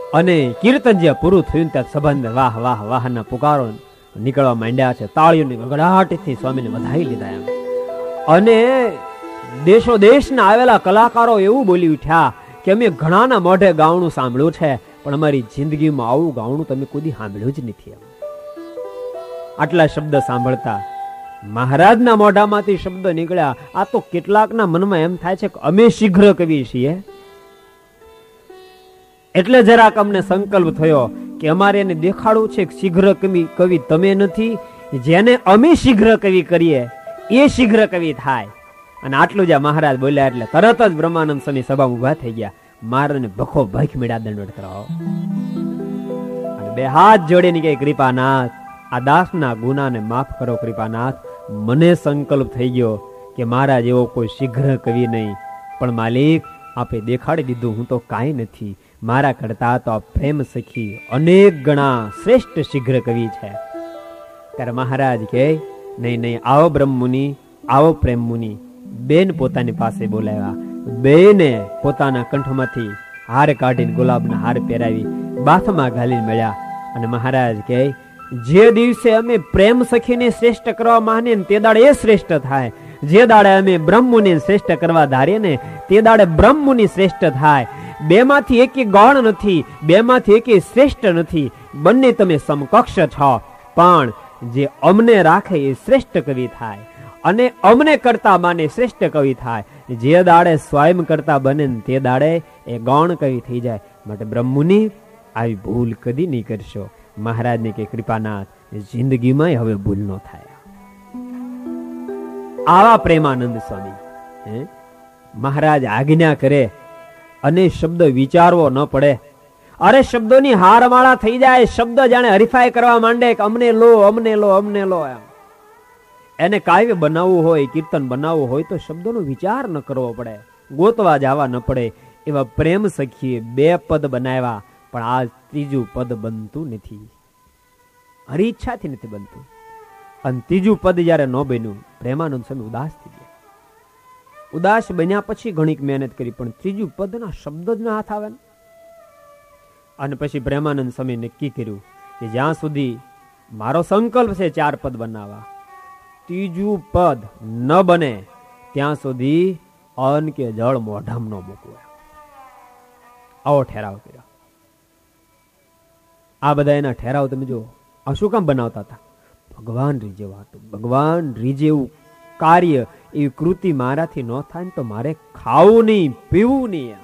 અને કીર્તન જે પૂરું થયું ત્યાં સભાને વાહ વાહ વાહ ના પુકારો નીકળવા માંડ્યા છે. તાળીઓની ગગડાટથી સ્વામીને વધાવી લીધા એમ. અને દેશો દેશના આવેલા કલાકારો એવું બોલી ઉઠ્યા કે અમે ઘણાના મોઢે ગાવણું સાંભળ્યું છે, પણ અમારી જિંદગીમાં આવું ગાવણું તમે કોઈ સાંભળ્યું જ નથી. આટલા શબ્દ સાંભળતા મહારાજના મોઢામાંથી શબ્દ નીકળ્યા. આ તો કેટલાકના મનમાં એમ થાય છે કે અમે શીઘ્ર કવિ છીએ. એટલે જરાક અમને સંકલ્પ થયો કે અમારે એને દેખાડવું છે કે શીઘ્ર કવિ તમે નથી, જેને અમે શીઘ્ર કવિ કરીએ એ શીઘ્ર કવિ થાય. અને આટલું જ્યાં મહારાજ બોલ્યા એટલે તરત જ બ્રહ્માનંદ સ્વામી સભા ઉભા થઈ ગયા. મારાને ભખો ભખ મેળા દંડવત કરાવો અને બે હાથ જોડીને કે કૃપાનાથ, આ દાસના ગુનાને માફ કરો કૃપાનાથ. મને સંકલ્પ થઈ ગયો કે મારા જેવો કોઈ શીઘ્ર કવિ નહીં, પણ માલિક આપે દેખાડી દીધું હું તો કાંઈ નથી. મારા કરતા તો આ પ્રેમ સખી અનેક ગણા શ્રેષ્ઠ શીઘ્ર કવિ છે. ત્યારે મહારાજ કહે નહીં નહીં, આવો બ્રહ્મ મુનિ, આવો પ્રેમ મુનિ. બેન પોતાની પાસે બોલાવ્યા. બેને પોતાના કંઠમાંથી હાર કાઢીને ગુલાબના હાર પહેરાવી બાથમાં ઘાલીને મળ્યા. અને મહારાજ કહે જે દિવસે અમે પ્રેમ સખીને શ્રેષ્ઠ કરવા માંડીએ તે દાડે એ શ્રેષ્ઠ થાય. જે દાડે અમે બ્રહ્મુનિ શ્રેષ્ઠ કરવા ધારીએ ને તે દાડે બ્રહ્મુનિ શ્રેષ્ઠ થાય. બેમાંથી એકે ગૌણ નથી, બેમાંથી એકે શ્રેષ્ઠ નથી. બંને તમે સમકક્ષ છો, પણ જે અમને રાખે એ શ્રેષ્ઠ કવિ થાય અને અમને કરતા માને શ્રેષ્ઠ કવિ થાય. જે દાડે સ્વયં કરતા બને તે દાડે એ ગૌણ કવિ થઈ જાય. માટે બ્રહ્મુનિ આવી ભૂલ કદી નહીં કરશો. મહારાજને કે કૃપાનાથ જિંદગીમાં હવે ભૂલ ન થાય. આવા પ્રેમાનંદ સ્વામી મહારાજ આજ્ઞા કરે અને શબ્દ વિચારવો ન પડે. અરે શબ્દોની હારમાળા થઈ જાય. શબ્દ જાણે હરીફાઈ કરવા માંડે કે અમને લો અમને લો અમને લો. એને કાવ્ય બનાવવું હોય, કીર્તન બનાવવું હોય તો શબ્દોનો વિચાર ન કરવો પડે, ગોતવા જવા ન પડે. એવા પ્રેમ સખીએ 2 પદ બનાવ્યા, પણ આ ત્રીજું પદ બનતું નથી. હરી ઈચ્છાથી નથી બનતું. અને ત્રીજું પદ જયારે ન બન્યું, પ્રેમાનંદ સ્વામી ઉદાસ થઈ ગયા. ઉદાસ બન્યા પછી ઘણી મહેનત કરી, પણ ત્રીજું પદના શબ્દ જ ના હાથ આવે. અને પછી પ્રેમાનંદ સ્વામી નક્કી કર્યું કે જ્યાં સુધી મારો સંકલ્પ છે 4 પદ બનાવવા, ત્રીજું પદ ન બને ત્યાં સુધી અન્ન કે જળ મોઢામાં ન મૂકવું. આવો ઠેરાવ કર્યો. આ બધા એના ઠેરાવ તમે જો આ શું કામ બનાવતા હતા? ભગવાન રીજે વાતું, ભગવાન રીજે એવું કાર્ય, એવી કૃતિ મારાથી ન થાય ને તો મારે ખાવું નહીં, પીવું નહીં.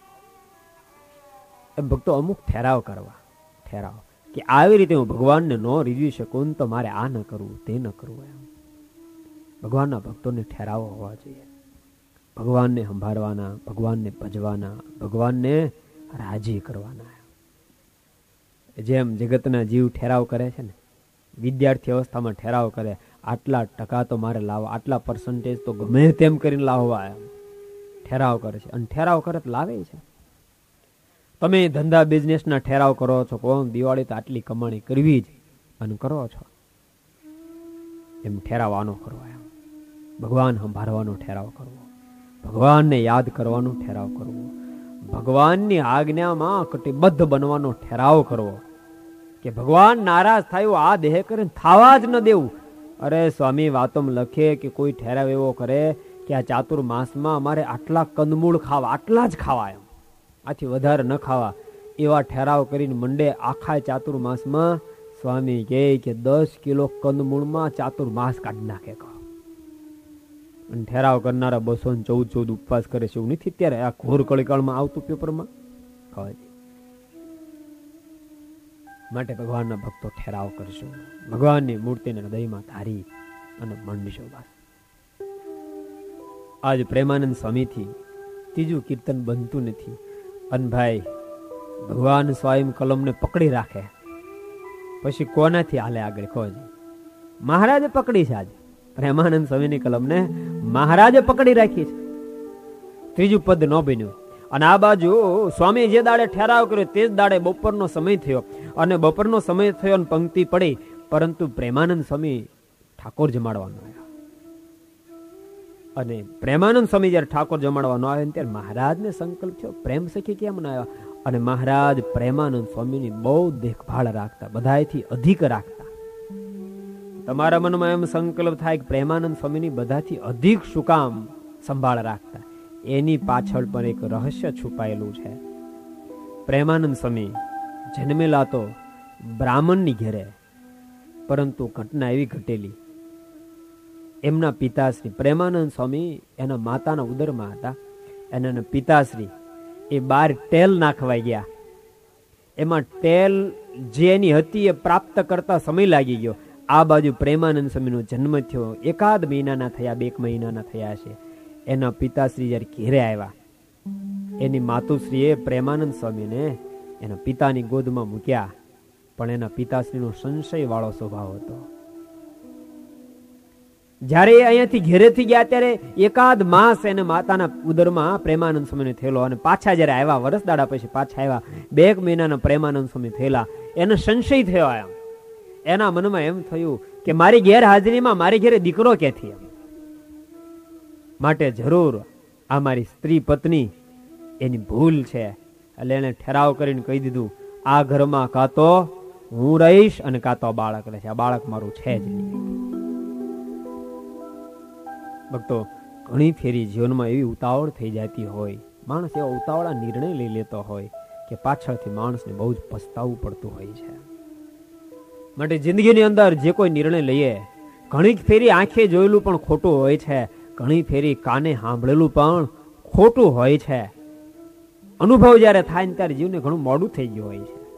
એમ ભક્તો અમુક ઠેરાવ કરવા, ઠેરાવ કે આવી રીતે હું ભગવાનને ન રીઝવી શકું તો મારે આ ન કરવું, તે ન કરવું. એમ ભગવાનના ભક્તોને ઠેરાવો હોવા જોઈએ. ભગવાનને સંભાળવાના, ભગવાનને ભજવાના, ભગવાનને રાજી કરવાના. જેમ જગતના જીવ ઠેરાવ કરે છે ને, વિદ્યાર્થી અવસ્થામાં ઠેરાવ કરે, આટલા ટકા તો મારે લાવવા, આટલા પર્સન્ટેજ તો ગમે તેમ કરીને લાવવા, એમ ઠેરાવ કરે છે. અને ઠેરાવ કરે તો લાવે છે. તમે ધંધા બિઝનેસના ઠેરાવ કરો છો, કોણ દિવાળી તો આટલી કમાણી કરવી જ અને કરો છો, એમ ઠેરાવવાનો કરવો. એમ ભગવાન સંભાળવાનો ઠેરાવ કરવો, ભગવાનને યાદ કરવાનો ઠેરાવ કરવો, ભગવાનની આજ્ઞામાં કટિબદ્ધ બનવાનો ઠેરાવ કરવો. કે ભગવાન નારાજ થયું આ દેહ કરીને થાવા જ ન દેવું. અરે સ્વામી વાતોમાં લખે કે કોઈ ઠેરાવ એવો કરે કે આ ચાતુર્માસમાં અમારે આટલા કંદમૂળ ખાવા, આટલા જ ખાવા, એમ આથી વધારે ન ખાવા, એવા ઠેરાવ કરીને મંડે. આખા ચાતુર્માસમાં સ્વામી કહે કે 10 કિલો કંદમૂળમાં ચાતુર્માસ કાઢી નાખે. અને ઠેરાવ કરનારા 214 ઉપવાસ કરે છે. એવું નથી ત્યારે આ ઘોર કળીકાળમાં આવતું પેપરમાં ખવાય. માટે ભગવાનના ભક્તો ઠેરાવ કરશો, ભગવાનની મૂર્તિને હૃદયમાં ધારી અને મંડશો. બસ આજ પ્રેમાનંદ સ્વામીથી ત્રીજું કીર્તન બનતું નથી. અને ભાઈ ભગવાન સ્વયં કલમને પકડી રાખે પછી કોનાથી હાલે આગળ? ખોજી મહારાજે પકડી છે. આજે પ્રેમાનંદ સ્વામીની કલમને મહારાજે પકડી રાખી છે. ત્રીજું પદ ન બન્યું. અને આ બાજુ સ્વામી જે દાડે ઠેરાવ કર્યો તે જ દાડે બપોરનો સમય થયો. અને બપોરનો સમય થયો અને પંક્તિ પડી, પરંતુ પ્રેમાનંદ સ્વામી ઠાકોર જમાડવાનો આવ્યા. અને પ્રેમાનંદ સ્વામી જયારે ઠાકોર જમાડવાનો આવ્યો ત્યારે મહારાજને સંકલ્પ થયો પ્રેમ સખી કેમ ના આવ્યા? અને મહારાજ પ્રેમાનંદ સ્વામીની બહુ દેખભાળ રાખતા, બધાથી અધિક રાખતા. તમારા મનમાં એમ સંકલ્પ થાય કે પ્રેમાનંદ સ્વામીની બધાથી અધિક શું કામ સંભાળ રાખતા? એની પાછળ પણ એક રહસ્ય છુપાયેલું છે. પ્રેમાનંદ સ્વામી જન્મેલા તો બ્રાહ્મણની ઘેરે, પરંતુ ઘટના એવી ઘટેલી, એમના પિતાશ્રી પ્રેમાનંદ સ્વામી એના માતાના ઉદરમાં હતા. એના પિતાશ્રી એ 12 ટેલ નાખવા ગયા. એમાં ટેલ જે એની હતી એ પ્રાપ્ત કરતા સમય લાગી ગયો. આ બાજુ પ્રેમાનંદ સ્વામીનો જન્મ થયો, 1 મહિનાના થયા, 2 મહિનાના થયા છે. એના પિતાશ્રી જયારે ઘેરે આવ્યા, એની માતુશ્રીએ પ્રેમાનંદ સ્વામીને એના પિતાની ગોદમાં મૂક્યા. પણ એના પિતાશ્રીનો સંશય વાળો સ્વભાવ હતો. જયારે અહીંયાથી ઘેરેથી ગયા ત્યારે 1 માસ એને માતાના ઉદરમાં પ્રેમાનંદ સ્વામીને થયેલો, અને પાછા જયારે આવ્યા, વર્ષ દાડા પછી પાછા આવ્યા, 2 મહિનાના પ્રેમાનંદ સ્વામી થયેલા. એને સંશય થયો. એમ એના મનમાં એમ થયું કે મારી ગેરહાજરીમાં મારી ઘેરે દીકરો ક્યાંથી? માટે જરૂર આ મારી સ્ત્રી પત્ની એની ભૂલ છે. એટલે એને ઠરાવ કરીને કહી દીધું, આ ઘરમાં કાં તો હું રહીશ અને કાં તો બાળક રહેશે. આ બાળક મારું છે જ નહીં. ભક્તો, ઘણી ફેરી જીવનમાં એવી ઉતાવળ થઈ જતી હોય, માણસ એવા ઉતાવળા નિર્ણય લઈ લેતો હોય કે પાછળથી માણસને બહુ જ પસ્તાવું પડતું હોય છે. માટે જિંદગીની અંદર જે કોઈ નિર્ણય લઈએ, ઘણી ફેરી આંખે જોયેલું પણ ખોટું હોય છે, ઘણી ફેરી કાને સાંભળેલું પણ ખોટું હોય છે. અનુભવ જયારે થાય ને ત્યારે જીવને ઘણું મોડું થઈ ગયું હોય છે.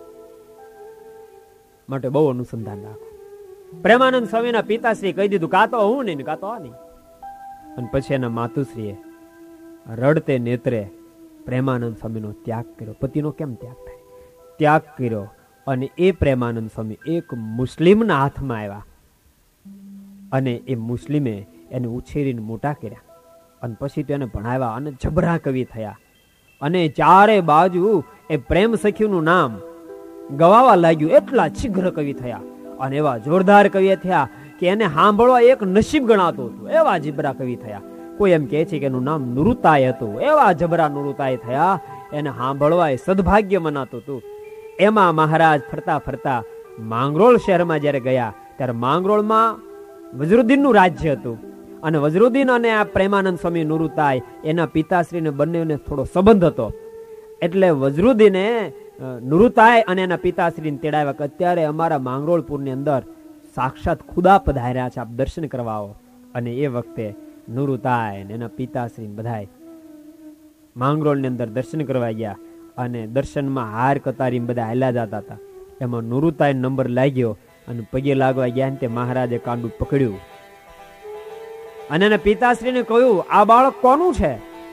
માટે બહુ અનુસંધાન રાખો. પ્રેમાનંદ સ્વામીના પિતાશ્રી કહી દીધું, કાં તો હું નહીં, કાં તો આ નહીં. અને પછી એના માતુશ્રીએ રડતે નેત્રે પ્રેમાનંદ સ્વામીનો ત્યાગ કર્યો. પતિનો કેમ ત્યાગ થાય? ત્યાગ કર્યો. અને એ પ્રેમાનંદ સ્વામી એક મુસ્લિમના હાથમાં આવ્યા, અને એ મુસ્લિમે એને ઉછેરીને મોટા કર્યા, અને પછી તેને ભણાવ્યા, અને જબરા કવિ થયા. અને ચારે બાજુ એ પ્રેમ સખીનું નામ ગવાવા લાગ્યું. એટલા શીઘ્ર કવિ થયા, અને એવા જોરદાર કવિ થયા કે એને સાંભળવા એક નસીબ ગણાતું હતું. એવા જબરા કવિ થયા. કોઈ એમ કહે છે કે એનું નામ નુરુતાય હતું. એવા જબરા નુરુતાય થયા, એને સાંભળવા એ સદભાગ્ય મનાતું હતું. એમાં મહારાજ ફરતા ફરતા માંગરોળ શહેરમાં જયારે ગયા, ત્યારે માંગરોળમાં વજરુદ્દીનનું રાજ્ય હતું. અને વજરુદ્દીન અને આ પ્રેમાનંદ સ્વામી નુરુતાય એના પિતાશ્રીને બંનેને થોડો સંબંધ હતો. એટલે વજરુદ્દીને નુરુતાય અને એના પિતાશ્રીને તેડાવ્યા કે અત્યારે અમારા માંગરોળપુરની અંદર સાક્ષાત ખુદા પધાર્યા છે, આપ દર્શન કરવા આવો. અને એ વખતે નુરુતાય અને એના પિતાશ્રી બધાય માંગરોળની અંદર દર્શન કરવા ગયા. અને દર્શનમાં હાર કતારી બધા હાલ્યા જતા હતા. એમાં નુરુતાય નંબર લાગ્યો, અને પગે લાગવા ગયા, તે મહારાજે કાંડું પકડ્યું અને એના પિતાશ્રીને કહ્યું, આ બાળક કોનું છે?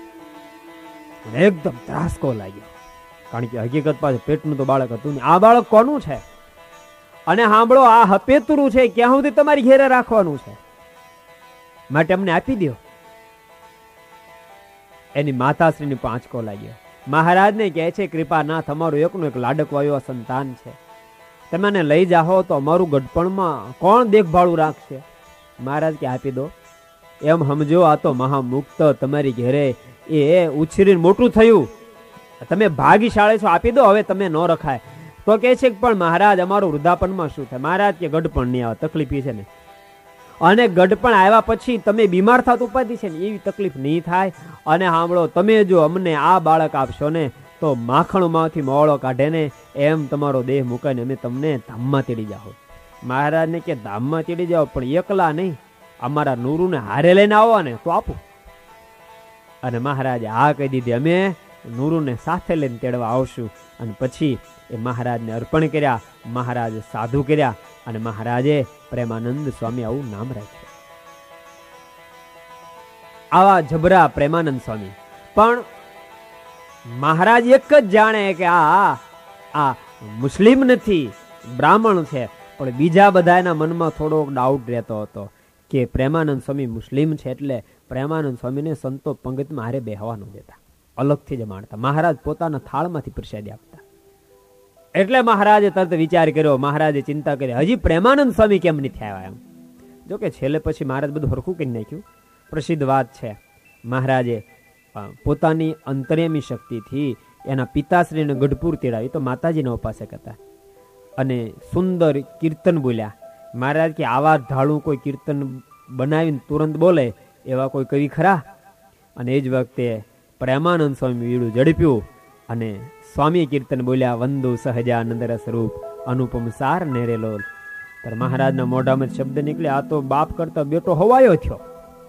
એકદમ ત્રાસકો લાગ્યો, કારણ કે હકીકત પાસે પેટનું તો બાળક હતું ને. આ બાળક કોનું છે? અને સાંભળો, આ હપેતુરું છે, ક્યાં સુધી તમારી ઘેરે રાખવાનું છે? માટે અમને આપી દો. એની માતાશ્રીને પાંચકો લાગ્યો. મહારાજને કહે છે, કૃપાનાથ, અમારું એકનું એક લાડકવાયું સંતાન છે, તમે એને લઈ જાઓ તો અમારું ગઢપણમાં કોણ દેખભાળું રાખશે? મહારાજ કે આપી દો. એમ સમજો, આ તો મહામુક્ત તમારી ઘેરે એ ઉછરીને મોટું થયું, તમે ભાગીશાળી છો, આપી દો, હવે તમે ન રખાય. તો કે છે કે પણ મહારાજ, અમારું વૃદ્ધાપનમાં શું થાય? મહારાજ કે ગઢપણ નહીં આવે, તકલીફ છે ને. અને ગઢપણ આવ્યા પછી તમે બીમાર થાત ઉપાધિ છે ને, એવી તકલીફ નહીં થાય. અને સાંભળો, તમે જો અમને આ બાળક આપશો ને તો માખણમાંથી મોળો કાઢે ને એમ તમારો દેહ મુકાઈને અમે તમને ધામમાં તેડી જાઓ. મહારાજને કે ધામમાં તેડી જાઓ, પણ એકલા નહીં, અમારા નુરુને હારે લઈને આવો ને તો આપું. અને મહારાજે હા કહી દીધી, અમે નુરુને સાથે લઈને તેડવા આવશું. અને પછી એ મહારાજને અર્પણ કર્યા, મહારાજે સાધુ કર્યા, અને મહારાજે પ્રેમાનંદ સ્વામી આવું નામ રાખ્યું. આવા જબરા પ્રેમાનંદ સ્વામી. પણ મહારાજ એક જ જાણે કે આ મુસ્લિમ નથી, બ્રાહ્મણ છે. પણ બીજા બધા એના મનમાં થોડોક ડાઉટ રહેતો હતો કે પ્રેમાનંદ સ્વામી મુસ્લિમ છે, એટલે પ્રેમાનંદ સ્વામીને સંતો પંગતમાં હારે બેહવા ન દેતા, અલગથી જ માણતા. મહારાજ પોતાના થાળમાંથી પ્રસાદી આપતા. એટલે મહારાજે તરત વિચાર કર્યો, મહારાજે ચિંતા કરી, હજી પ્રેમાનંદ સ્વામી કેમ નથી આવ્યા? એમ જોકે છેલ્લે પછી મહારાજ બધું હરખું કરી નાખ્યું. પ્રસિદ્ધ વાત છે, મહારાજે પોતાની અંતર્યામી શક્તિથી એના પિતાશ્રીને ગઢપુર તેડાવી, તો માતાજીના ઉપાસક હતા, અને સુંદર કીર્તન બોલ્યા. મહારાજ કે આવા ઢાળું કોઈ કીર્તન બનાવીને તુરંત બોલે એવા કોઈ કવિ ખરા? અને એ જ વખતે પ્રેમાનંદ સ્વામી વીડું ઝડપ્યું અને સ્વામી કીર્તન બોલ્યા, વંદુ સહજાનંદ રસરૂપ અનુપમ સાર નેરેલો. ત્યારે મહારાજના મોઢામાં શબ્દ નીકળ્યા, આ તો બાપ કરતા બેટો હવાયો થયો.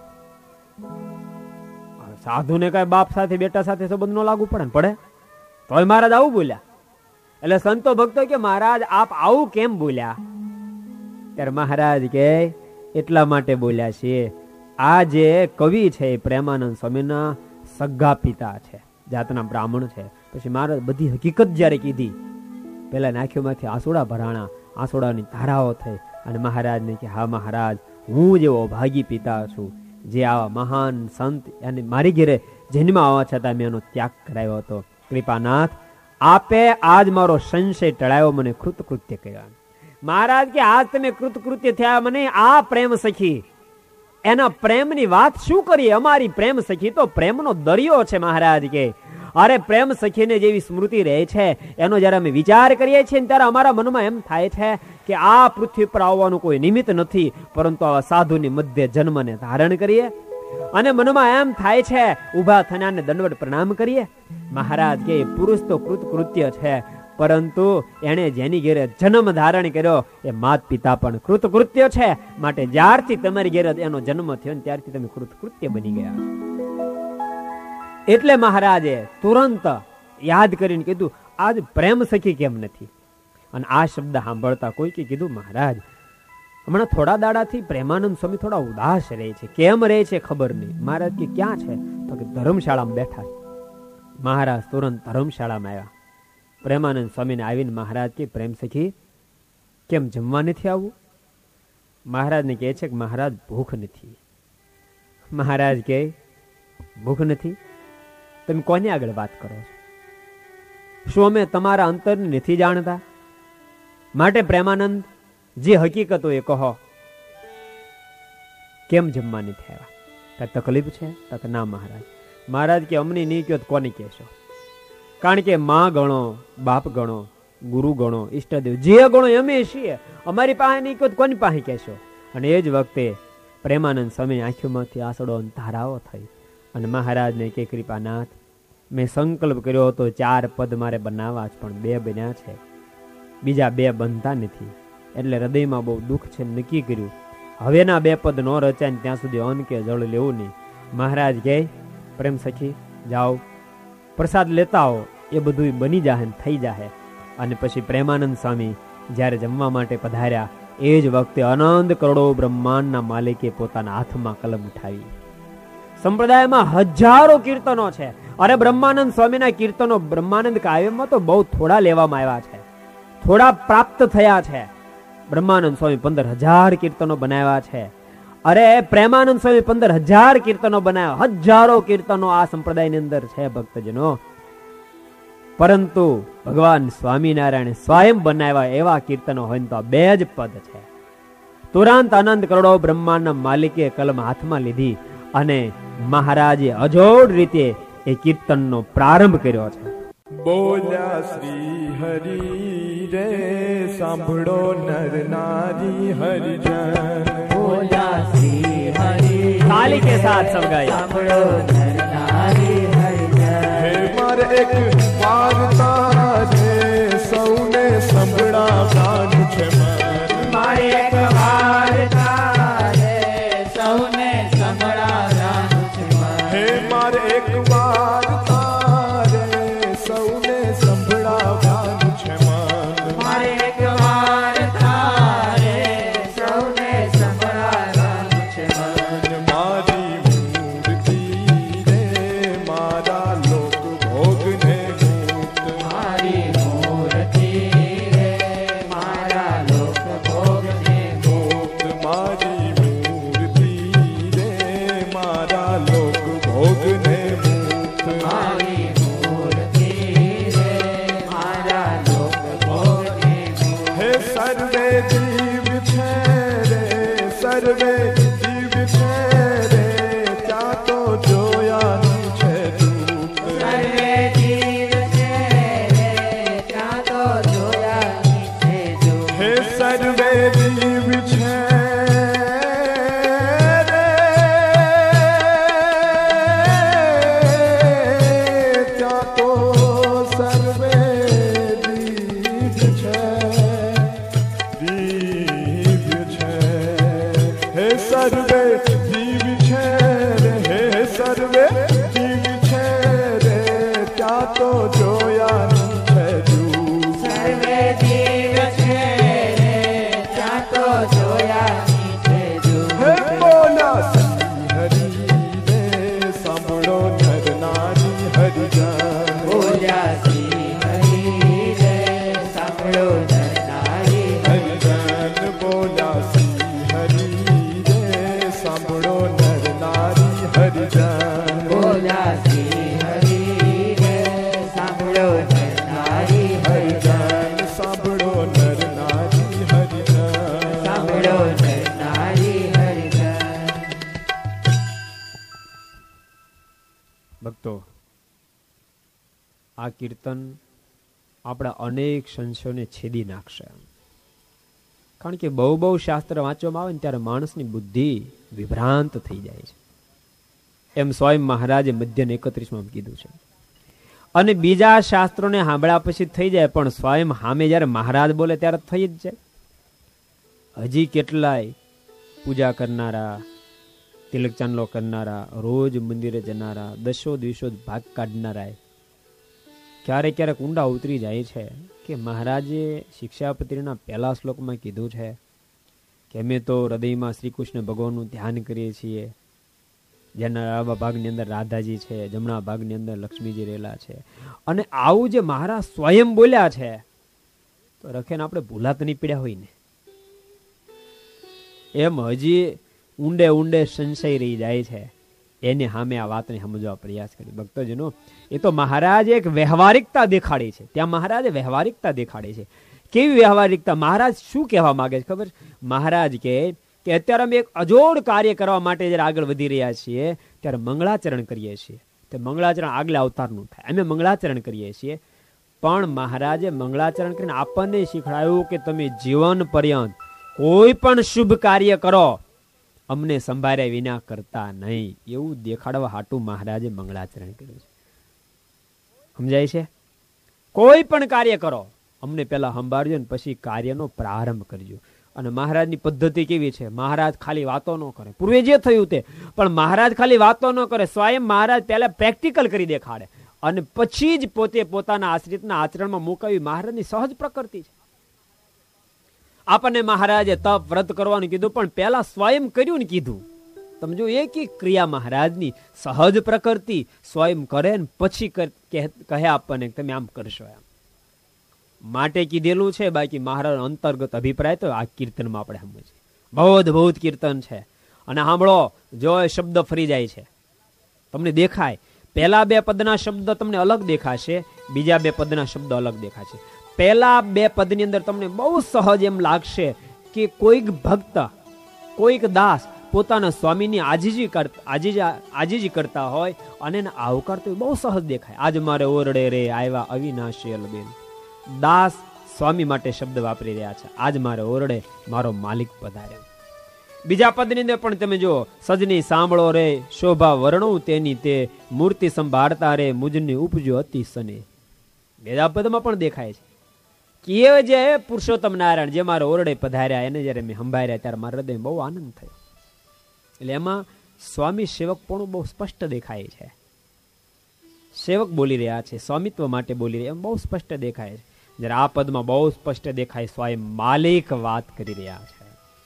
સાધુને કઈ બાપ સાથે બેટા સાથે સંબંધ નો લાગુ પડે ને? પડે. તોય મહારાજ આવું બોલ્યા. એટલે સંતો ભક્તો કે મહારાજ આપ આવું કેમ બોલ્યા? ત્યારે મહારાજ કે એટલા માટે બોલ્યા છે, આ જે કવિ છે એ પ્રેમાનંદ સ્વામીના સગા પિતા છે, જાતના બ્રાહ્મણ છે. પછી મહારાજ બધી હકીકત જયારે કીધી, પેલા આંખોમાંથી આંસુડા ભરાણા, આંસુડાની ધારાઓ થઈ, અને મહારાજને કે હા મહારાજ, હું જેવો ભાગી પિતા છું, જે આવા મહાન સંત અને મારી ઘેરે જન્મ આવવા છતાં મેં એનો ત્યાગ કરાયો હતો. કૃપાનાથ, આપે આજ મારો સંશય ટળાયો, મને કૃતકૃત્ય કર્યા. મહારાજ કે આજ તમે કૃતકૃત્ય થયા, મને આ પ્રેમ સખી એના પ્રેમની વાત શું કરીએ? અમારી પ્રેમ સખી તો પ્રેમનો દરિયો છે. મહારાજ કે અરે પ્રેમ સખીને જેવી સ્મૃતિ રહે છે, એનો જયારે અમે વિચાર કરીએ છીએ ત્યારે અમારા મનમાં એમ થાય છે કે આ પૃથ્વી પર આવવાનું કોઈ નિમિત્ત નથી, પરંતુ આવા સાધુની મધ્ય જન્મને ધારણ કરીએ, અને મનમાં એમ થાય છે ઉભા થનારને દંડવત પ્રણામ કરીએ. મહારાજ કે પુરુષ તો કૃતકૃત્ય છે, પરંતુ એને જેની ઘેરે જન્મ ધારણ કર્યો એ માત પિતા પણ કૃતકૃત્ય છે. માટે જ્યારથી તમારી ઘેરે એનો જન્મ થયો ને ત્યારથી તમે કૃતકૃત્ય બની ગયા. એટલે મહારાજે તુરંત યાદ કરીને કીધું, આજ પ્રેમ સખી કેમ નથી? અને આ શબ્દ સાંભળતા કોઈ કીધું, મહારાજ હમણાં થોડા દાડાથી પ્રેમાનંદ સ્વામી થોડા ઉદાસ રહે છે. કેમ રહે છે ખબર નહીં. મહારાજ કે ક્યાં છે? તો કે ધર્મશાળામાં બેઠા છે. મહારાજ તુરંત ધર્મશાળામાં આવ્યા. પ્રેમાનંદ સ્વામીને આવીને મહારાજ કે પ્રેમ સખી કેમ જમવા નથી આવવું? મહારાજને કહે છે કે મહારાજ ભૂખ નથી. મહારાજ કે ભૂખ નથી? તમે કોની આગળ વાત કરો છો? શું અમે તમારા અંતરને નથી જાણતા? માટે પ્રેમાનંદ જે હકીકતો એ કહો, કેમ જમવા નથી આવ્યા? કઈ તકલીફ છે? તો ના મહારાજ. મહારાજ કે અમને નહીં કહો તો કોને કહેશો? કારણ કે માં ગણો, બાપ ગણો, ગુરુ ગણો, ઈષ્ટદેવ જે ગણો અમે છીએ, અમારી પાસે નહીં કહો તો કોની પાસે કહેશો? અને એ જ વખતે પ્રેમાનંદ સ્વામી આંખોમાંથી આંસુડો ધારાઓ થઈ, અને મહારાજને કે કૃપાનાથ, મેં સંકલ્પ કર્યો હતો 4 પદ મારે બનાવવા જ, પણ 2 બન્યા છે, બીજા 2 બનતા નથી. એટલે હૃદયમાં બહુ દુઃખ છે. નક્કી કર્યું હવેના 2 પદ ન રચાય ત્યાં સુધી અન્ન કે જળ લેવું નહીં. મહારાજ કહે પ્રેમ સખી જાઓ, પ્રસાદ લેતા આવો, એ બધું બની જાહે થઈ જાહે. અને પછી પ્રેમાનંદ સ્વામી જ્યારે જમવા માટે પધાર્યા, એ જ વખતે અનંત કરોડો બ્રહ્માંડના માલિકે પોતાના હાથમાં કલમ ઉઠાવી. સંપ્રદાયમાં હજારો કીર્તનો છે. અરે બ્રહ્માનંદ સ્વામીના કીર્તનો બ્રહ્માનંદ કાવ્યમાં તો બહુ થોડા લેવામાં આવ્યા છે, થોડા પ્રાપ્ત થયા છે. બ્રહ્માનંદ સ્વામી 15,000 કીર્તનો બનાવ્યા છે. અરે પ્રેમાનંદ સ્વામી 15,000 કીર્તનો બનાવ્યા. હજારો કીર્તનો આ સંપ્રદાયની અંદર છે ભક્તજનો. પરંતુ ભગવાન સ્વામિનારાયણ સ્વયં બનાવ્યા એવા કીર્તનો હોય તો 2 જ પદ છે. તુરંત અનંત કરોડો બ્રહ્માંડના માલિકે કલમ હાથમાં લીધી અને મહારાજે અજોડ રીતે એ કીર્તનનો પ્રારંભ કર્યો છે. બોલ્યા શ્રી હરિ રે સાંભળો નર નારી હરિજન. બોલ્યા શ્રી હરિ તાલી કે સાથ સબ ગાય. સાંભળો નર નારી હરિજન. હે મારે એક વાર્તા છે સૌને સંભળાવવાનું છે મન. મારે એક વાર્તા છે સૌને સંભળાવવાનું છે મન. હે મારે એક વાર્તા રે સૌને સંભળાવવાનું છે મન. મારે એક વાર્તા રે સૌને સંભળાવવાનું છે મન. મારી મૂર્તિ રે મારા લોક ભોગને મુક્ત. મારી મૂર્તિ રે મારા લોક ભોગને મુક્ત. મારી મૂર્તિ રે મારા લોક ભોગને મુક્ત. મારી મૂર્તિ રે મારા લોક ભોગને મુક્ત. હે સર્વે જીવ છે રે સર્વે જીવ છે રે ત્યાં તો જોયાનું છે દુઃખ. સર્વે જીવ છે કીર્તન આપણા અનેક સંશયોને છેદી નાખશે. કારણ કે બહુ બહુ શાસ્ત્ર વાંચવામાં આવે ને ત્યારે માણસની બુદ્ધિ વિભ્રાંત થઈ જાય છે. એમ સ્વયં મહારાજે મધ્ય 31માં કીધું છે. અને બીજા શાસ્ત્રોને સાંભળ્યા પછી થઈ જાય, પણ સ્વયં સામે જયારે મહારાજ બોલે ત્યારે થઈ જ જાય. હજી કેટલાય પૂજા કરનારા, તિલક ચાંદલો કરનારા, રોજ મંદિરે જનારા, દશો દિવસો ભાગ કાઢનારા ક્યારેક ક્યારેક ઊંડા ઉતરી જાય છે કે મહારાજે શિક્ષાપત્રીના પહેલા શ્લોકમાં કીધું છે કે અમે તો હૃદયમાં શ્રી કૃષ્ણ ભગવાનનું ધ્યાન કરીએ છીએ, જેના ડાબા ભાગની અંદર રાધાજી છે, જમણા ભાગની અંદર લક્ષ્મીજી રહેલા છે. અને આવું જે મહારાજ સ્વયં બોલ્યા છે તો રખેને આપણે ભૂલાત નહીં પડ્યા હોય ને, એમ હજી ઊંડે ઊંડે સંશય રહી જાય છે. એને સામે આ વાતને સમજવા પ્રયાસ કરી. ભક્તજનો, એ તો મહારાજે એક વ્યવહારિકતા દેખાડી છે. ત્યાં મહારાજે વ્યવહારિકતા દેખાડી છે. કેવી વ્યવહારિકતા? મહારાજ શું કહેવા માંગે છે ખબર? મહારાજ કે અત્યારે અમે એક અજોડ કાર્ય કરવા માટે જયારે આગળ વધી રહ્યા છીએ ત્યારે મંગળાચરણ કરીએ છીએ. તે મંગળાચરણ આગલા અવતારનું થાય, અમે મંગળાચરણ કરીએ છીએ. પણ મહારાજે મંગળાચરણ કરીને આપણને શીખડાયું કે તમે જીવન પર્યંત કોઈ પણ શુભ કાર્ય કરો, અમને સંભાળ્યા વિના કરતા નહીં. એવું દેખાડવા હાટું મહારાજે મંગળાચરણ કર્યું છે. સમજાય છે? કોઈ પણ કાર્ય કરો, અમને પેલા સંભાળજો ને પછી કાર્યનો પ્રારંભ કરજો. અને મહારાજની પદ્ધતિ કેવી છે? મહારાજ ખાલી વાતો ન કરે. પૂર્વે જે થયું તે, પણ મહારાજ ખાલી વાતો ન કરે, સ્વયં મહારાજ પહેલા પ્રેક્ટિકલ કરી દેખાડે અને પછી જ પોતે પોતાના આશ્રિતના આચરણમાં મુકાવી. મહારાજની સહજ પ્રકૃતિ છે. આપણને મહારાજે તપ વ્રત કરવાનું કીધું, પણ પહેલા સ્વયં કર્યું ને કીધું. તમે જો એક એક ક્રિયા મહારાજની સહજ પ્રકૃતિ સ્વયં કરે ને પછી કહે આપણને તમે આમ કરશો એમ માટે કીધેલું છે. બાકી મહારાજ અંતર્ગત અભિપ્રાય તો આ કીર્તનમાં આપણે સમજીએ. બહુ અદભુત કીર્તન છે. અને સાંભળો, જો શબ્દ ફરી જાય છે તમને દેખાય. પહેલા બે પદના શબ્દ તમને અલગ દેખાશે, બીજા બે પદના શબ્દ અલગ દેખાશે. પહેલા બે પદની અંદર તમને બહુ સહજ એમ લાગશે કે કોઈક ભક્ત, કોઈક દાસ પોતાના સ્વામીની આજીજી કરતા હોય અને એને આવકારતો બહુ સહજ દેખાય. આજ મારે ઓરડે રે આવ્યા અવિનાશી અલબેન. દાસ સ્વામી માટે શબ્દ વાપરી રહ્યા છે. આજ મારે ઓરડે મારો માલિક પધાર્યો. બીજા પદની અંદર પણ તમે જો, સજની સાંભળો રે શોભા વર્ણું તેની તે, મૂર્તિ સંભાળતા રે મુજની ઉપજો અતિ સને. બીજા પદમાં પણ દેખાય છે કે જે પુરુષોત્તમ નારાયણ જે મારા ઓરડે પધાર્યા, એને જયારે મેં સંભાળ્યા ત્યારે મારા હૃદય બહુ આનંદ થયો. એટલે એમાં સ્વામી સેવક પણ બહુ સ્પષ્ટ દેખાય છે. સેવક બોલી રહ્યા છે, સ્વામિત્વ માટે બોલી રહ્યા, એમ બહુ સ્પષ્ટ દેખાય છે. જયારે આ પદમાં બહુ સ્પષ્ટ દેખાય સ્વયં માલિક વાત કરી રહ્યા છે.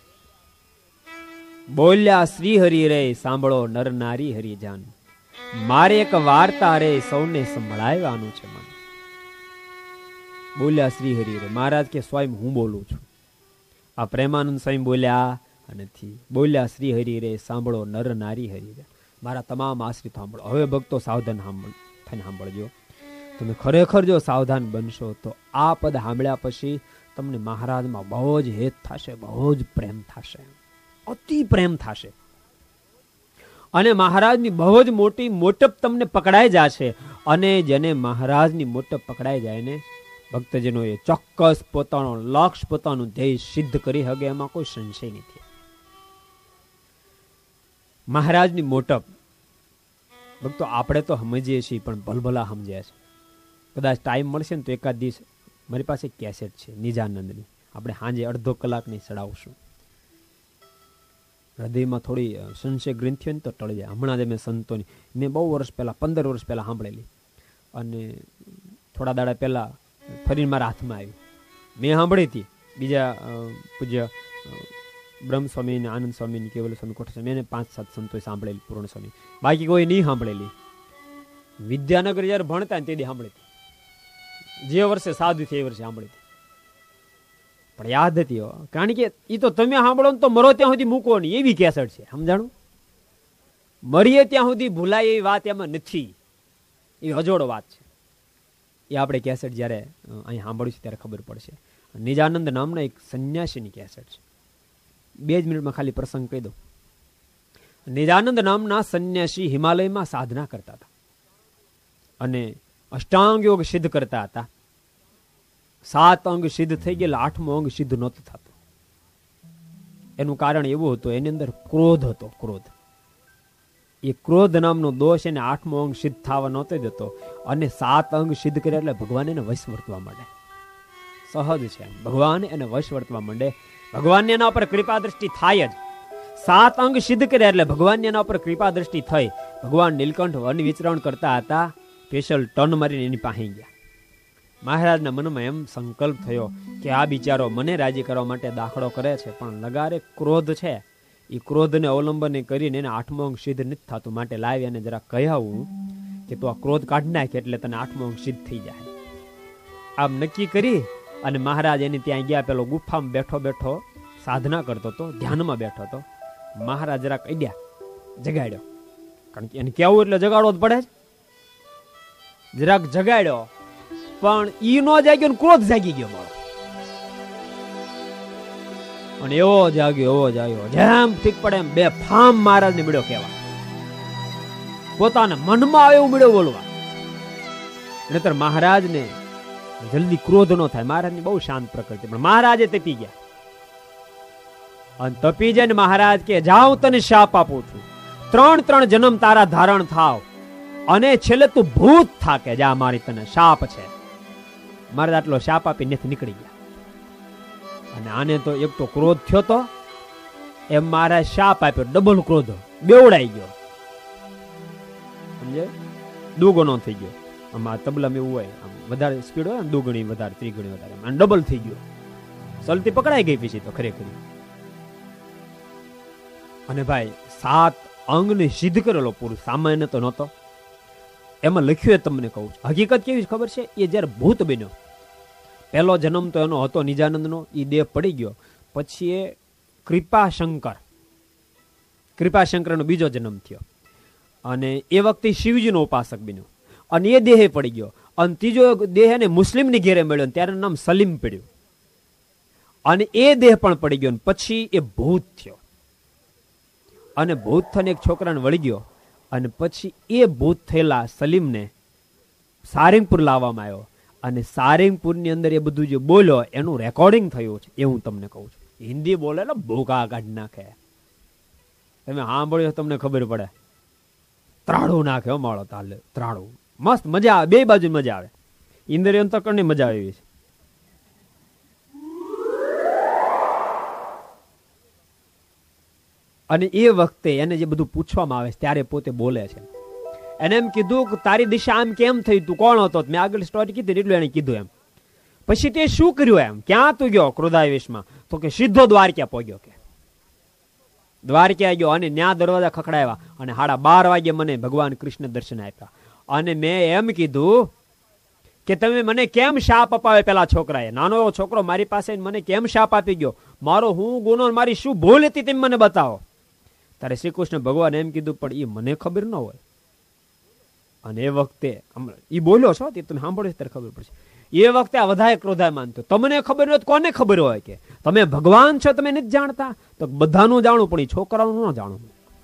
બોલ્યા શ્રી હરિ રે સાંભળો નર નારી હરિજન, મારે એક વાર્તા રે સૌને સંભળાવવાનું છે મને. બોલ્યા શ્રી હરિ રે, મહારાજ કે સ્વયં હું બોલું છું. આ પ્રેમાનંદ સ્વયં બોલ્યા નથી. બોલ્યા શ્રી હરિ રે સાંભળો નર નારી હરિજન, મારા તમામ આશ્રિત સાંભળો. હવે ભક્તો સાવધાન થઈને સાંભળજો. તમે ખરેખર જો સાવધાન બનશો તો આ પદ સાંભળ્યા પછી તમને મહારાજમાં બહુ જ હેત થશે, બહુ જ પ્રેમ થશે, અતિ પ્રેમ થશે. અને મહારાજની બહુ જ મોટી મોટપ તમને પકડાઈ જશે. અને જેને મહારાજની મોટપ પકડાઈ જાય ને ભક્તજનો, એ ચોક્કસ પોતાનો લક્ષ્ય, પોતાનું ધ્યેય સિદ્ધ કરી શકે, એમાં કોઈ સંશય નથી. મહારાજની મોટપ ભક્તો આપણે તો સમજીએ છીએ, પણ ભલભલા સમજ્યા છે. કદાચ ટાઈમ મળશે ને તો એકાદ દિવસ મારી પાસે કેસેટ છે નિજાનંદની, આપણે સાંજે અડધો કલાકની ચડાવશું. હૃદયમાં થોડી સંશય ગ્રંથિ હોય ને તો ટળી જાય. હમણાં જ મેં સંતોની, મેં બહુ વર્ષ પહેલા, 15 વર્ષ પહેલા સાંભળેલી, અને થોડા દાડા પહેલા ફરીને મારા હાથમાં આવી. મેં સાંભળી હતી. બીજા પૂજ્ય બ્રહ્મ સ્વામી ને આનંદ સ્વામી ને કેવલ સ્વામી કોઠા સ્વામી, એને 5-7 સંતોએ સાંભળેલી પૂર્ણ સ્વામી, બાકી કોઈ નહીં સાંભળેલી. વિદ્યાનગર જયારે ભણતા ને તેથી સાંભળી હતી. જે વર્ષે સાધુ છે એ વર્ષે સાંભળી હતી, પણ યાદ હતી. કારણ કે એ તો તમે સાંભળો ને તો મરો ત્યાં સુધી મૂકો નહીં, એવી કેસેટ છે. સમજાણું? મરીએ ત્યાં સુધી ભૂલાય એવી વાત એમાં નથી. એ અજોડ વાત છે. એ આપણે કેસેટ જયારે અહીં સાંભળ્યું ત્યારે ખબર પડશે. નિજાનંદ નામના એક સંન્યાસીની કેસેટ છે. 2 જ મિનિટમાં ખાલી પ્રસંગ કહી દો. નિજાનંદ નામના સંન્યાસી હિમાલયમાં સાધના કરતા હતા, અને અષ્ટાંગ યોગ સિદ્ધ કરતા હતા. 7 અંગ સિદ્ધ થઈ ગયેલા, 8મો અંગ સિદ્ધ નહોતું થતું. એનું કારણ એવું હતું, એની અંદર ક્રોધ હતો. ક્રોધ, એ ક્રોધ નામનો દોષ એને 8મો અંગ સિદ્ધ થવા નહોતો દેતો. અને 7 અંગ સિદ્ધ કર્યા એટલે ભગવાન એને વશ વર્તવા માંડે. સહજ છે, ભગવાન એને વશ વર્તવા માંડે. ભગવાનની એના ઉપર કૃપા દ્રષ્ટિ થાય જ. 7 અંગ સિદ્ધ કર્યા એટલે ભગવાનની એના ઉપર કૃપા દ્રષ્ટિ થઈ. ભગવાન નીલકંઠ વન વિચરણ કરતા હતા, સ્પેશિયલ ટર્ન મારીને એની પાસે ગયા. મહારાજના મનમાં એમ સંકલ્પ થયો કે આ બિચારો મને રાજી કરવા માટે દાખલો કરે છે, પણ લગારે ક્રોધ છે, એ ક્રોધને અવલંબન કરીને એને 8મો અંગ સિદ્ધ નથી થતું. માટે લાવી અને જરા કહેવું કે તું આ ક્રોધ કાઢી નાખ એટલે તને 8મો અંગ સિદ્ધ થઈ જાય. આમ નક્કી કરી અને મહારાજ એની ત્યાં ગયા. પેલો ગુફામાં બેઠો બેઠો સાધના કરતો હતો, ધ્યાનમાં બેઠો હતો. મહારાજ જરાક અડ્યા, જગાડ્યો. કારણ કે એને કેવું એટલે જગાડવો જ પડે જ. જરાક જગાડ્યો, પણ ઈ નો જાગ્યો ને ક્રોધ જાગી ગયો મારો. અને એવો જાગ્યો જેમ ઠીક પડે એમ બે ફામ મહારાજ ને મળ્યો કેવા, પોતાના મનમાં આવે એવું મળ્યો બોલવા. નહીતર મહારાજ ને જલ્દી ક્રોધ નો થાય. મહારાજ ની બહુ શાંત પ્રકૃતિ, પણ મહારાજે તપી ગયા. અને તપી જાય ને મહારાજ કે જાઉં તને શાપ આપું છું, 3 જન્મ તારા ધારણ થાવ અને છેલ્લે તું ભૂત થા, કે જા મારી તને શાપ છે. મહારાજ આટલો શાપ આપી નથી નીકળી ગયા. અને આને તો એક તો ક્રોધ થયો તો એમ મહારાજ શાપ આપ્યો, ડબલ ક્રોધ, બેવડાઈ ગયો. સમજે, દુગણો થઈ ગયો. આમાં તબલામાં એવું હોય, આમ વધારે સ્પીડ હોય ને, દુગણી વધારે, ત્રિગણી વધારે, આમ ડબલ થઈ ગયો. સલતી પકડાઈ ગઈ પછી તો ખરેખર. અને ભાઈ 7 અંગને સિદ્ધ કરેલો પુરુષ સામાન્ય તો નહોતો. એમાં લખ્યું તમને કહું છું, હકીકત કેવી ખબર છે? એ જયારે ભૂત બન્યો, પહેલો જન્મ તો એનો હતો નિજાનંદનો, એ દેહ પડી ગયો. પછી એ કૃપાશંકરનો બીજો જન્મ થયો. અને એ વખતે શિવજીનો ઉપાસક બન્યો. અને એ દેહ પડી ગયો. અને ત્રીજો દેહ એને મુસ્લિમની ઘેરે મળ્યો, ત્યારે નામ સલીમ પડ્યું. અને એ દેહ પણ પડી ગયો. પછી એ ભૂત થયો. અને ભૂત થઈને એક છોકરાને વળી ગયો. અને પછી એ ભૂત થયેલા સલીમને સારંગપુર લાવવામાં આવ્યો. અને સારંગપુરની અંદર એ બધું જે બોલ્યો એનું રેકોર્ડિંગ થયું છે. એ હું તમને કહું છું. હિન્દી બોલે એટલે ભૂકા કાઢી નાખે. તમે સાંભળ્યો તમને ખબર પડે. ત્રાડું નાખે, માળો તાલે ત્રાડું. મસ્ત મજા આવે, બે બાજુ મજા આવે. ઇન્દ્રિય અંતઃકરણની મજા આવી છે. અને એ વખતે એને જે બધું પૂછવામાં આવે ત્યારે પોતે બોલે છે. એને એમ કીધું કે તારી દિશા આમ કેમ થઈ, તું કોણ હતો? મેં આગળ સ્ટોરી કીધી એટલું એને કીધું એમ. પછી તે શું કર્યું એમ, ક્યાં તું ગયો ક્રોધાવેશમાં? તો કે સીધો દ્વારકા પહોંચ્યો. કે દ્વારકા ગયો અને ન્યા દરવાજા ખખડાવ્યા. અને 12:30 વાગે મને ભગવાન કૃષ્ણ દર્શન આપ્યા. અને મેં એમ કીધું કે તમે મને કેમ શાપ અપાવે? પેલા છોકરાએ, નાનો એવો છોકરો મારી પાસે મને કેમ શાપ આપી ગયો? મારો હું ગુનો, મારી શું ભૂલ હતી તમે મને બતાવો. ત્યારે શ્રી કૃષ્ણ ભગવાન એમ કીધું, પણ એ મને ખબર ન હોય. અને એ વખતે એ બોલ્યો છો, તમે સાંભળો ત્યારે ખબર પડશે. એ વખતે આ વધારે ક્રોધાયમાન થયો. તમને ખબર હોય તો કોને ખબર હોય? કે તમે ભગવાન છો, તમે નથી જાણતા? તો બધાનું જાણું, પણ એ છોકરાનું ન જાણું.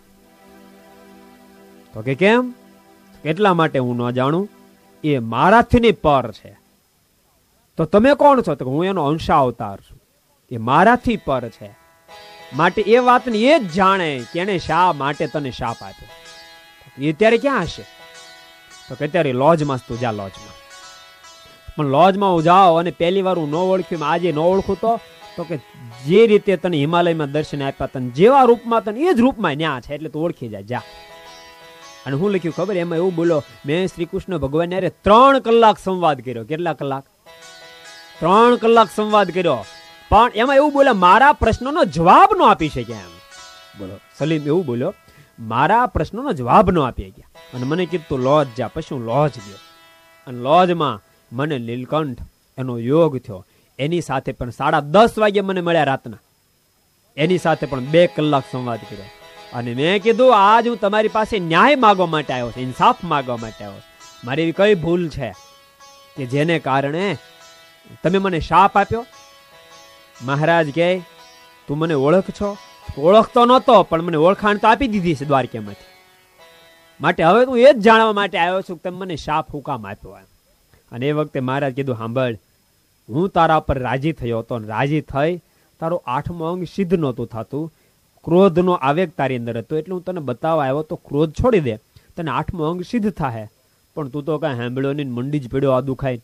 તો કે કેમ? એટલા માટે હું ન જાણું, એ મારાથી પર છે. તો તમે કોણ છો? તો હું એનો અંશા અવતાર છું. એ મારાથી પર છે. માટે એ વાતને એ જ જાણે કે એને શા માટે તને શાપ આપ્યો. એ ત્યારે ક્યાં હશે? તો કે અત્યારે લોજમાં તું જા, લોજમાં. પણ લોજમાં હું જાઉં અને પહેલી વાર હું ન ઓળખ્યું, આજે ન ઓળખું તો કે જે રીતે તને હિમાલયમાં દર્શન આપ્યા, તને જેવા રૂપમાં તને એ જ રૂપમાં ન્યા છે, એટલે તું ઓળખી જાય, જા. અને હું લખ્યું ખબર? એમાં એવું બોલો, મેં શ્રી કૃષ્ણ ભગવાન યારે 3 કલાક સંવાદ કર્યો. કેટલા કલાક? 3 કલાક સંવાદ કર્યો. પણ એમાં એવું બોલ્યા, મારા પ્રશ્નોનો જવાબ ન આપી શક્યા. એમ બોલો, સલીમ એવું બોલ્યો, મારા પ્રશ્નોનો જવાબ ન આપી ગયા. અને મને કીધું તું લોજ જા. પછી હું લોજ ગયો. અને લોજમાં મને નીલકંઠ એનો યોગ થયો. એની સાથે પણ 10:30 વાગે મને મળ્યા રાતના. એની સાથે પણ 2 કલાક સંવાદ કર્યો. અને મેં કીધું, આજ હું તમારી પાસે ન્યાય માંગવા માટે આવ્યો છું, ઇન્સાફ માંગવા માટે આવ્યો છું. મારી એવી કઈ ભૂલ છે કે જેને કારણે તમે મને શાપ આપ્યો? મહારાજ કહે, તું મને ઓળખ છો? ઓળખતો નહોતો, પણ મને ઓળખાણ તો આપી દીધી છે દ્વારકામાંથી. માટે હવે તું એ જ જાણવા માટે આવ્યો છું કે તમે મને શાપ હું કામ આપ્યો. અને એ વખતે મહારાજ કીધું, સાંભળ, હું તારા પર રાજી થયો હતો, રાજી થઈ તારું 8મું અંગ સિદ્ધ નહોતું થતું, ક્રોધનો આવેગ તારી અંદર હતો, એટલે હું તને બતાવવા આવ્યો તો ક્રોધ છોડી દે, તને 8મું અંગ સિદ્ધ થાય. પણ તું તો કઈ સાંભળ્યો નહીં, મંડી જ પડ્યો આ દુખાય.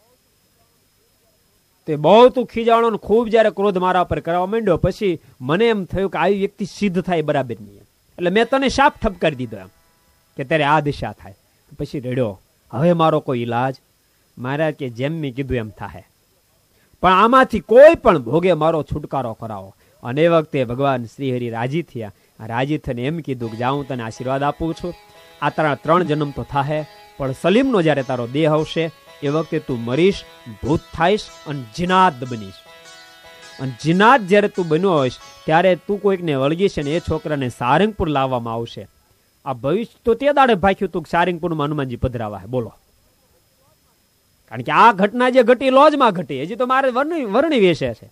તે બહુ તું ખીજાણો ને ખૂબ જયારે ક્રોધ મારા પર કરવા માંડ્યો, પછી મને એમ થયું કે આવી વ્યક્તિ સિદ્ધ થાય બરાબર નહીં, એટલે મેં તને શાપ ઠપકારી દીધો એમ કે ત્યારે આ દિશા થાય. પછી રડ્યો. હવે મારો કોઈ ઈલાજ? મહારાજ કે જેમ મેં કીધું એમ થાય, પણ આમાંથી કોઈ પણ ભોગે મારો છુટકારો કરાવો. અને એ વખતે ભગવાન શ્રીહરિ રાજી થયા. રાજી થઈને એમ કીધું કે જા, હું તને આશીર્વાદ આપું છું, આ તારા 3 જન્મ તો થાય, પણ સલીમનો જયારે તારો દેહ આવશે એ વખતે તું મરીશ, ભૂત થાઈશ અને જીનાદ બનીશ. અને જીનાદ જયારે તું બન્યો હોઈશ ત્યારે તું કોઈકને વળગીશ અને એ છોકરાને સારંગપુર લાવવામાં આવશે. આ ભવિષ્ય તો તે દાડે ભાખ્યું તું સારંગપુરમાં હનુમાનજી પધરાવા. બોલો, કારણ કે આ ઘટના જે ઘટી લોજમાં ઘટી, હજી તો મારે વર્ણી વેશે છે.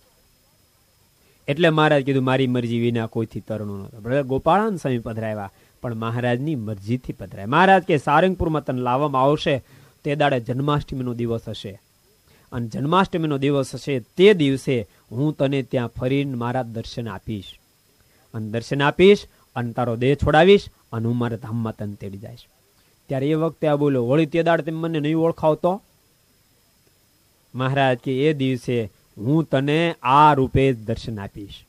એટલે મહારાજ કીધું, મારી મરજી વિના કોઈથી તરણું નહોતું. ગોપાળાન સ્વામી પધરાવ્યા, પણ મહારાજની મરજીથી પધરાય. મહારાજ કે સારંગપુરમાં તને લાવવામાં આવશે, તે દાડે જન્માષ્ટમીનો દિવસ હશે, અને જન્માષ્ટમીનો દિવસ હશે તે દિવસે હું તને ત્યાં ફરીને મારા દર્શન આપીશ, અને દર્શન આપીશ અને તારો દેહ છોડાવીશ, અને હું મારા ધામમાં તને તેડી જઈશ. ત્યારે એ વખતે આ બોલ્યો, વળી તે દાડે તમે મને નહીં ઓળખાવતો? મહારાજ કે એ દિવસે હું તને આ રૂપે જ દર્શન આપીશ.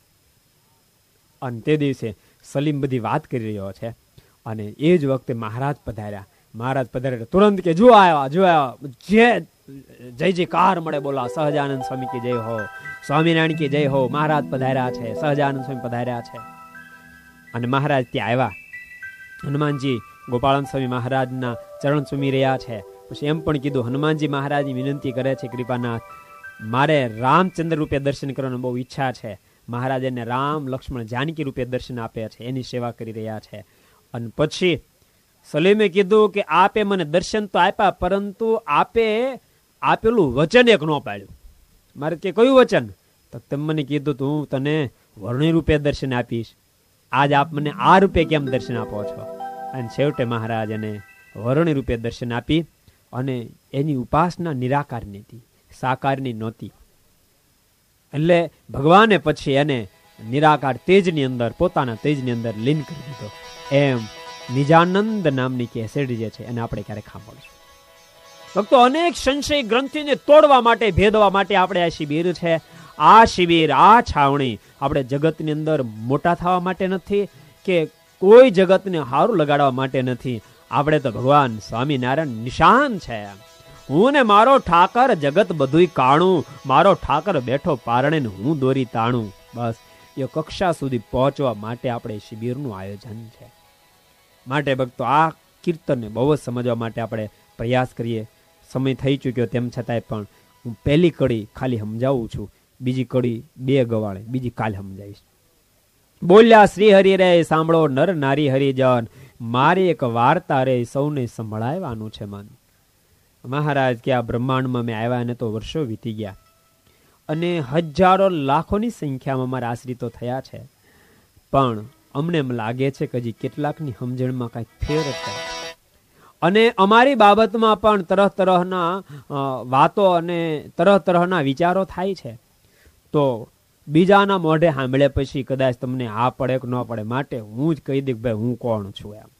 અને તે દિવસે સલીમ બધી વાત કરી રહ્યો છે, અને એ જ વખતે મહારાજ પધાર્યા. મહારાજ પધાર્યા તુરંત કે જો આવ્યા, જે જય જયકાર મળે બોલા, સહજાનંદ સ્વામી की જય હો, સ્વામિનારાયણ की જય હો, મહારાજ પધાર્યા છે, સહજાનંદ સ્વામી પધાર્યા છે. અને મહારાજ ત્યાં આવ્યા. હનુમાનજી ગોપાળાન સ્વામી મહારાજના ચરણ ચૂમી રહ્યા છે. પછી એમ પણ કીધું, હનુમાનજી મહારાજની વિનંતી કરે છે, કૃપાનાથ, મારે રામચંદ્ર રૂપે દર્શન કરવાની બહુ ઈચ્છા છે. મહારાજ એને રામ લક્ષ્મણ જાનકી રૂપે દર્શન આપે છે, એની સેવા કરી રહ્યા છે. અને પછી સલીમે કીધું કે આપે મને દર્શન તો આપ્યા, પરંતુ આપે આપેલું વચન એક ન પાડ્યું. મારે કે કયું વચન? તો તમે મને કીધું તું હું તને વર્ણી રૂપે દર્શન આપીશ, આજ આપ મને આ રૂપે કેમ દર્શન આપો છો? અને છેવટે મહારાજ એને વર્ણી રૂપે દર્શન આપી. અને એની ઉપાસના નિરાકારની હતી, સાકારની નહોતી. એટલે ભગવાને પછી એને નિરાકાર તેજની અંદર, પોતાના તેજની અંદર લીન કરી દીધો. એમ નિજાનંદ નામની કેસેટ જે છે એને આપણે ક્યારેક સાંભળીશું. ભક્તો, અનેક સંશય ગ્રંથિને તોડવા માટે, ભેદવા માટે આપણે આ શિબિર છે. આ શિબિર, આ છાવણી આપણે જગતની અંદર મોટા થવા માટે નથી, કે કોઈ જગતને હારું લગાડવા માટે નથી. આપણે તો ભગવાન સ્વામિનારાયણ નિશાન છે. હું ને મારો ઠાકર જગત બધુંય કાણું, મારો ઠાકર બેઠો પારણે ને હું દોરી તાણું. બસ એ કક્ષા સુધી પહોંચવા માટે આપણે શિબિરનું આયોજન છે. માટે ભક્તો, આ કીર્તનને બહુ જ સમજવા માટે આપણે પ્રયાસ કરીએ. સમય થઈ ચૂક્યો તેમ છતાંય પણ હું પહેલી કડી ખાલી સમજાવું છું, બીજી કડી 2 ગવાળે બીજી કાલ સમજાવીશ. બોલ્યા શ્રી હરિ રે સાંભળો નર નારી હરિજન, મારી એક વાર્તા રે સૌને સંભળાવવાનું છે મન. મહારાજ કે આ બ્રહ્માંડમાં મેં આવ્યા ને તો વર્ષો વીતી ગયા, અને હજારો લાખોની સંખ્યામાં મારા આશ્રિતો થયા છે, પણ અમને એમ લાગે છે કે હજી કેટલાકની સમજણમાં કાંઈક ફેર છે. અને અમારી બાબતમાં પણ તરહના વાતો અને તરહના વિચારો થાય છે. તો બીજાના મોઢે સાંભળ્યા પછી કદાચ તમને આ પડે કે ન પડે, માટે હું જ કહી દઉં ભાઈ હું કોણ છું એમ.